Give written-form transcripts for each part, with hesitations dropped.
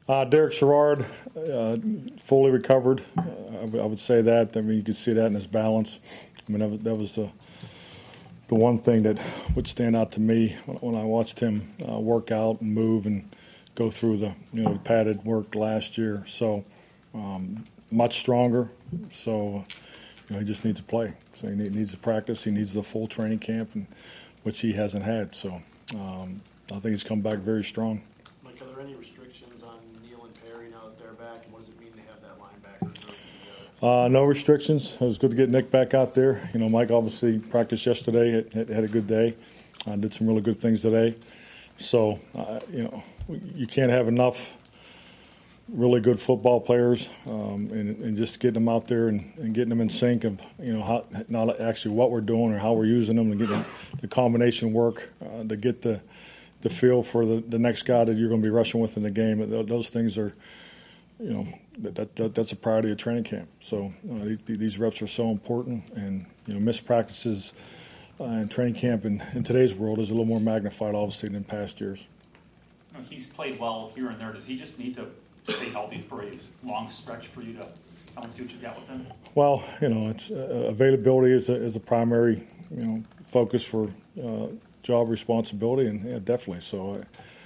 Derek Sherrard, fully recovered. I would say that. I mean, you could see that in his balance. I mean, that was the one thing that would stand out to me when I watched him work out and move and go through the padded work last year. So much stronger. So he just needs to play. So he needs to practice. He needs the full training camp, which he hasn't had. So I think he's come back very strong. Mike, are there any restrictions on Neal and Perry now that they're back? And what does it mean to have that linebacker group together? No restrictions. It was good to get Nick back out there. Mike obviously practiced yesterday. Had a good day. Did some really good things today. So, you can't have enough really good football players, and just getting them out there and getting them in sync of how, not actually what we're doing or how we're using them, and getting the combination work to get the feel for the next guy that you're going to be rushing with in the game. Those things are, that's a priority of training camp. So these reps are so important, and missed practices in training camp in today's world is a little more magnified, obviously, than past years. He's played well here and there. Does he just need to stay healthy for a long stretch for you to see what you got with him? Well, it's availability is a primary focus for job responsibility, and yeah, definitely. So,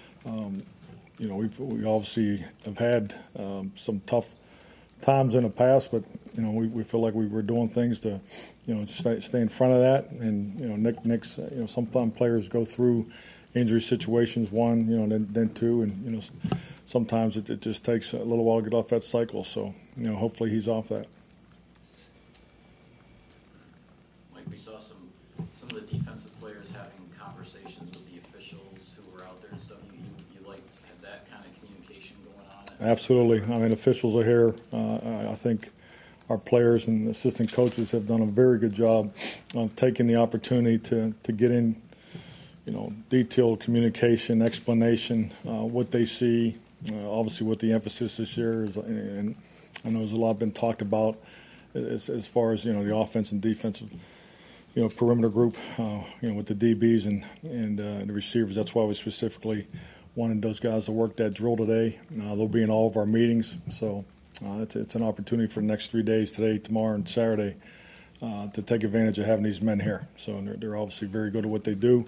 we obviously have had some tough times in the past, but we feel like we were doing things to stay in front of that. And Nick's sometimes players go through injury situations, one, then two, and sometimes it just takes a little while to get off that cycle. So hopefully he's off that. Mike, we saw some of the defensive players having conversations with the officials who were out there and stuff. You like have that kind of communication going on? Absolutely. I mean, officials are here. I think our players and assistant coaches have done a very good job of taking the opportunity to get in, detailed communication, explanation, what they see. Obviously, what the emphasis this year is, and I know there's a lot been talked about as far as the offense and defensive, perimeter group, with the DBs and the receivers. That's why we specifically wanted those guys to work that drill today. They'll be in all of our meetings, so it's an opportunity for the next 3 days, today, tomorrow, and Saturday, to take advantage of having these men here. So they're obviously very good at what they do.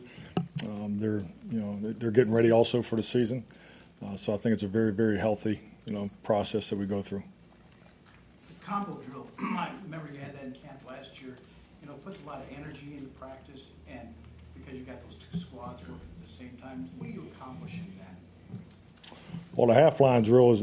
They're getting ready also for the season. So I think it's a very, very healthy, process that we go through. The combo drill, I remember you had that in camp last year. Puts a lot of energy into practice, and because you got those two squads working at the same time, what do you accomplish in that? Well, the half line drill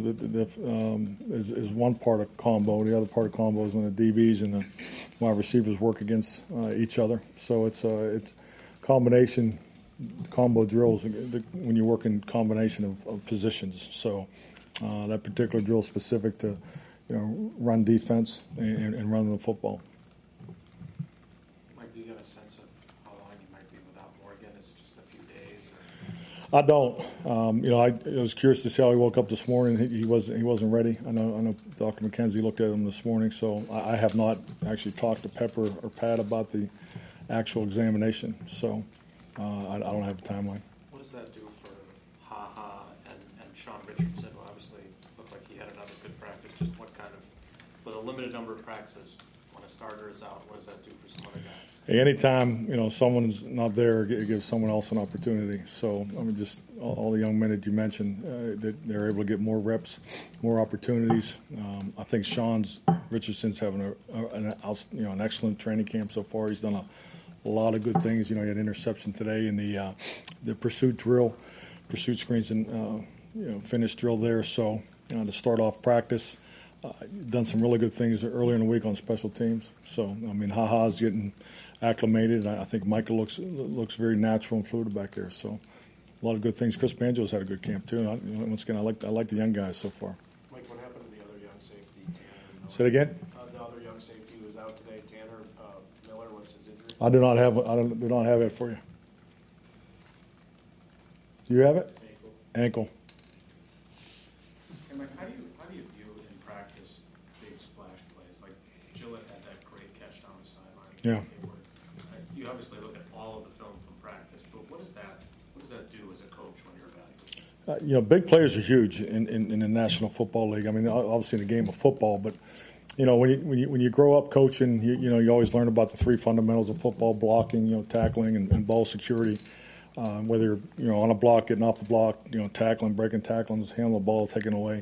is one part of combo. The other part of combo is when the DBs and the wide receivers work against each other. So it's combination. Combo drills when you work in combination of positions. So that particular drill is specific to run defense and run the football. Mike, do you get a sense of how long you might be without Morgan? Is it just a few days? I don't. I was curious to see how he woke up this morning. He wasn't ready. I know Dr. McKenzie looked at him this morning, so I have not actually talked to Pepper or Pat about the actual examination. So. I don't have a timeline. What does that do for Ha-Ha and Sean Richardson, who obviously looked like he had another good practice? Just what kind of, with a limited number of practices, when a starter is out, what does that do for some other guys? Hey, anytime, someone's not there, it gives someone else an opportunity. So, just all the young men that you mentioned, that they're able to get more reps, more opportunities. I think Richardson's having an excellent training camp so far. He's done a lot of good things. He had interception today in the pursuit drill, pursuit screens, and finish drill there. So to start off practice, done some really good things earlier in the week on special teams. So Ha-Ha's getting acclimated. I think Michael looks very natural and fluid back there. So a lot of good things. Chris Banjo's had a good camp too. Once again, I like the young guys so far. Mike, what happened to the other young safety? Say it again. The other young safety who was out today, Tanner Miller. What's his injury? I do not have it for you. Do you have it? Ankle. Hey Mike, how do you view in practice big splash plays? Like Gillett had that great catch down the sideline. Yeah. You obviously look at all of the film from practice, but what does that do as a coach when you're evaluating? Big players are huge in the National Football League. I mean, obviously in the game of football, but when you grow up coaching, you always learn about the three fundamentals of football: blocking, tackling, and ball security. Whether you're on a block, getting off the block, tackling, breaking tackles, handling the ball, taking away.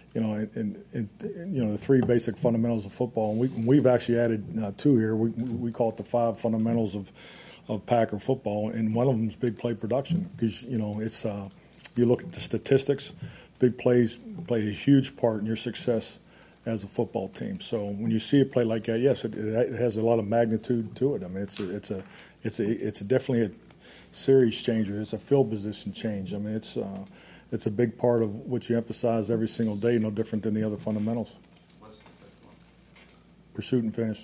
The three basic fundamentals of football. And we've actually added two here. We call it the five fundamentals of Packer football, and one of them is big play production because it's. You look at the statistics, big plays play a huge part in your success as a football team. So when you see a play like that, yes, it has a lot of magnitude to it. I mean, it's definitely a series changer. It's a field position change. I mean, it's a big part of what you emphasize every single day, no different than the other fundamentals. What's the fifth one? Pursuit and finish.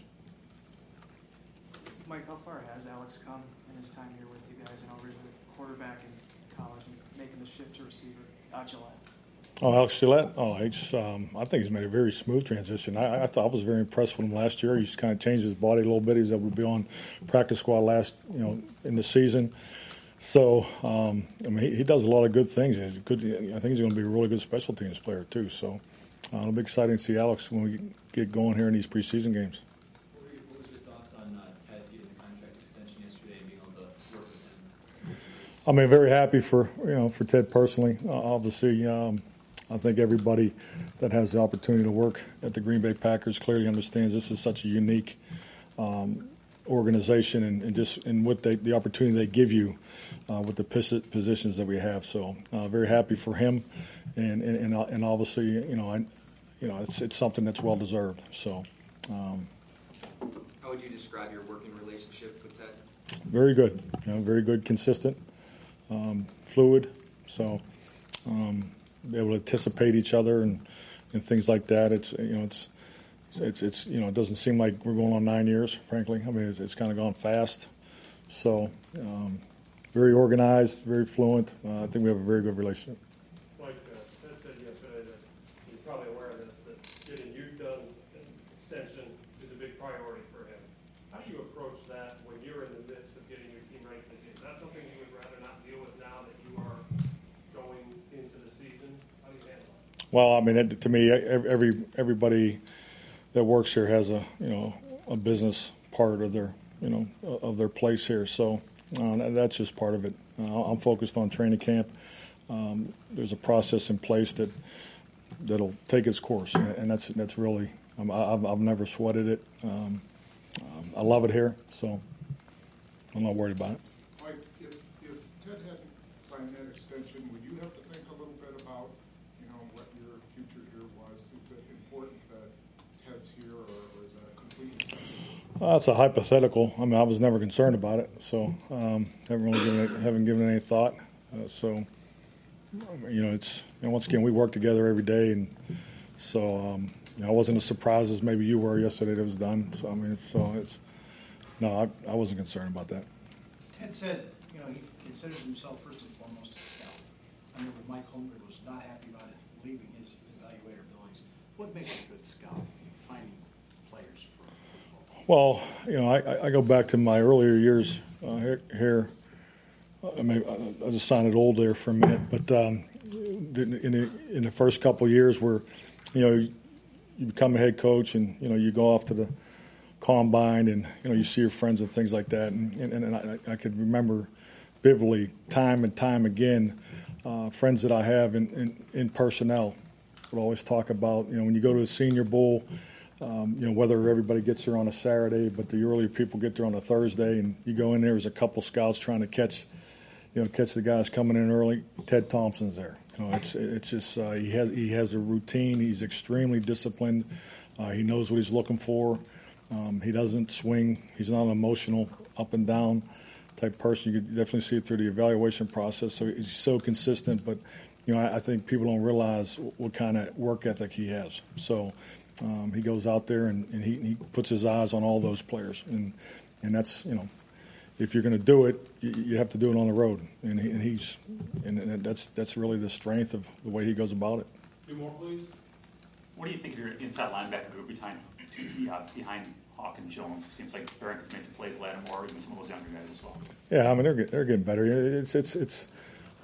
Mike, how far has Alex come in his time here with you guys? I know originally quarterback in college and making the shift to receiver. Gillette. Oh, Alex Gillette. Oh, I think he's made a very smooth transition. I thought I was very impressed with him last year. He's kind of changed his body a little bit. He was able to be on practice squad in the season. So, he does a lot of good things. He's good. I think he's going to be a really good special teams player too. So, it'll be exciting to see Alex when we get going here in these preseason games. What was your thoughts on Ted getting the contract extension yesterday and being able to work with him? I mean, very happy for Ted personally. Obviously, I think everybody that has the opportunity to work at the Green Bay Packers clearly understands this is such a unique organization and what the opportunity they give you with the positions that we have. So very happy for him, and obviously it's something that's well deserved. So. How would you describe your working relationship with Ted? Very good, very good, consistent, fluid. So be able to anticipate each other and things like that. It doesn't seem like we're going on 9 years, frankly. I mean, it's kind of gone fast. So very organized, very fluent. I think we have a very good relationship. Like Ted said yesterday that he's probably aware of this, that getting you done extension is a big priority for him. How do you approach that when you're in the midst of getting your team ready for the season? Is that something you would rather not deal with now that you are going into the season? How do you handle that? Well, I mean, to me, everybody that works here has a business part of their place here. So that's just part of it. I'm focused on training camp. There's a process in place that'll take its course, and that's really I've never sweated it. I love it here, so I'm not worried about it. Mike, if Ted hadn't signed that extension, would you have to think a little bit about what your future here was? Is it important that Ted's here, or is that completely separate? That's a hypothetical. I mean, I was never concerned about it, so haven't given it any thought. It's once again we work together every day, and so I wasn't as surprised as maybe you were yesterday that it was done. So I mean, I wasn't concerned about that. Ted said, he considers himself first and foremost a scout. I remember Mike Holmgren was not happy about it, leaving his evaluator abilities. What makes a good scout, finding players for football? Well, I go back to my earlier years here. I mean, I just sounded old there for a minute, but in the first couple of years where, you become a head coach and, you go off to the combine and, you see your friends and things like that. And I could remember vividly time and time again, friends that I have in personnel would always talk about, when you go to a Senior Bowl, whether everybody gets there on a Saturday, but the earlier people get there on a Thursday, and you go in there, there's a couple scouts trying to catch the guys coming in early. Ted Thompson's there. It's just he has a routine. He's extremely disciplined. He knows what he's looking for. He doesn't swing. He's not an emotional up and down type person. You could definitely see it through the evaluation process. So he's so consistent. But I think people don't realize what kind of work ethic he has. So he goes out there and he puts his eyes on all those players. And that's if you're going to do it, you have to do it on the road, and that's really the strength of the way he goes about it. Two more, please. What do you think of your inside linebacker group behind Hawk and Jones? It seems like Barrett has made some plays, Lattimore, even some of those younger guys as well. Yeah, I mean they're getting better.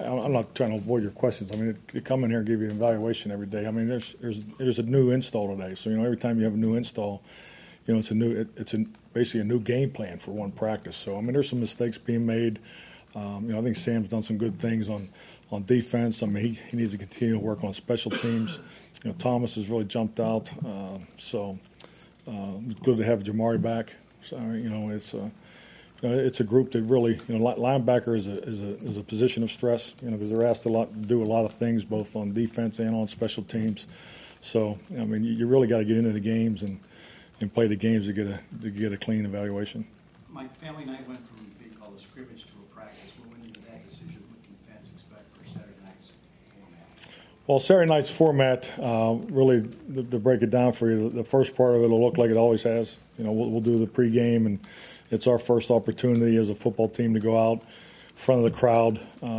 I'm not trying to avoid your questions. I mean, they come in here and give you an evaluation every day. I mean, there's a new install today. So, every time you have a new install, it's basically a new game plan for one practice. So, I mean, there's some mistakes being made. I think Sam's done some good things on defense. I mean, he needs to continue to work on special teams. Thomas has really jumped out. So it's good to have Jamari back. So, it's a group that really, linebacker is a position of stress, because they're asked to do a lot of things both on defense and on special teams. So, I mean, you really got to get into the games and play the games to get a clean evaluation. My family and I went from a big called a scrimmage to a practice. What went into that decision? What can fans expect for Saturday night's format? Well, Saturday night's format, really, to break it down for you, the first part of it will look like it always has. We'll do the pregame, and it's our first opportunity as a football team to go out in front of the crowd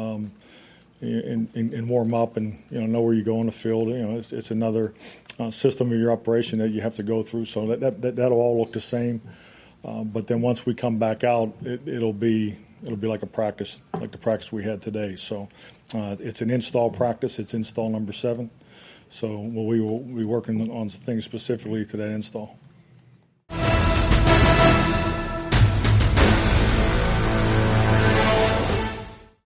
and warm up and know where you go on the field. It's another system of your operation that you have to go through. So that'll all look the same. But then once we come back out, it'll be like a practice, like the practice we had today. So it's an install practice. It's install number 7. So we will be working on things specifically to that install.